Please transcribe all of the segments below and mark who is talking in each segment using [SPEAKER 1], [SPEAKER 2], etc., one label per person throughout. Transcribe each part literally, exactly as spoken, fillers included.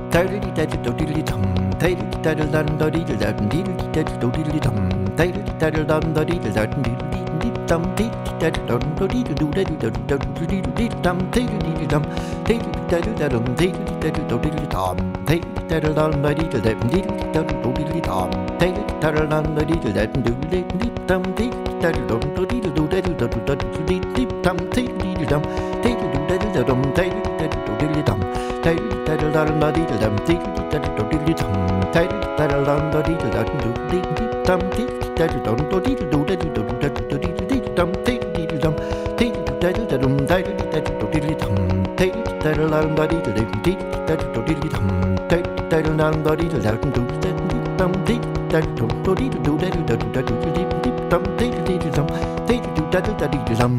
[SPEAKER 1] Diddly daddle do diddly dum, diddly daddle dum do diddle dum, diddly daddle do diddly dum, diddly daddle dum do diddle dum, diddly dum, diddly daddle dum do diddle do diddle do diddle dum, diddly dum, diddly daddle dum, diddly daddle do diddly dum, diddly daddle dum do diddle dum, diddly daddle do diddly dum, diddly daddle dum do diddle dum, diddly dum, diddly daddle dum do diddle do diddle do diddle dum, diddly dum, diddly do diddle dum, diddly daddle do diddly dum. Diddle daddle dum da diddle dum, diddle daddle do diddly dum, diddle daddle dum da diddle dum, diddly dum, diddle daddle dum do diddle do diddle do diddle diddle dum, diddle dum, diddle daddle dum, diddle daddle do diddly dum, diddle daddle dum da diddle dum, diddle daddle do diddly dum, diddle daddle dum da diddle dum, do diddle dum, diddle daddle do diddle do diddle do diddle dum, diddle dum, diddle daddle da diddle dum.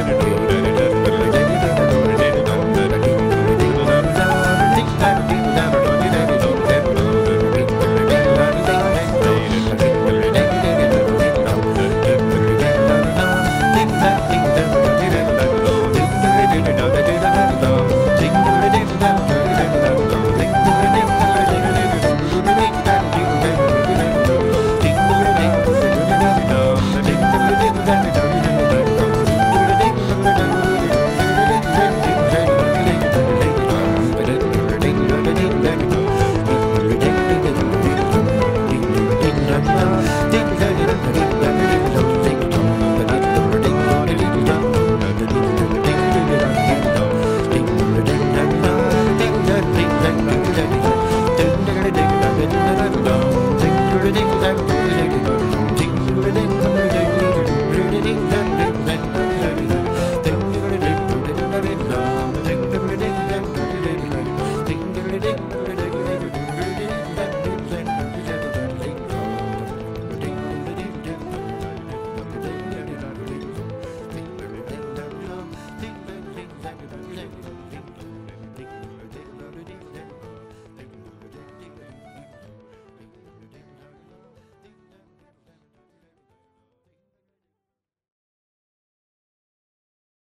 [SPEAKER 1] Diddle